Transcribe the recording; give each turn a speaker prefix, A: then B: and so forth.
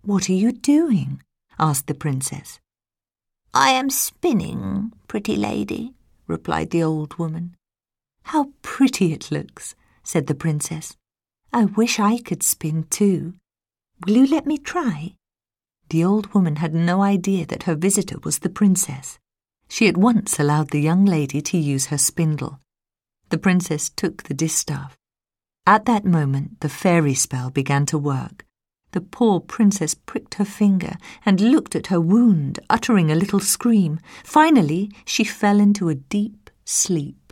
A: "What are you doing?" asked the princess.
B: "I am spinning, pretty lady," replied the old woman.
A: "How pretty it looks," said the princess. "I wish I could spin too. Will you let me try?" The old woman had no idea that her visitor was the princess. She at once allowed the young lady to use her spindle. The princess took the distaff. At that moment the fairy spell began to work. The poor princess pricked her finger and looked at her wound, uttering a little scream. Finally, she fell into a deep sleep.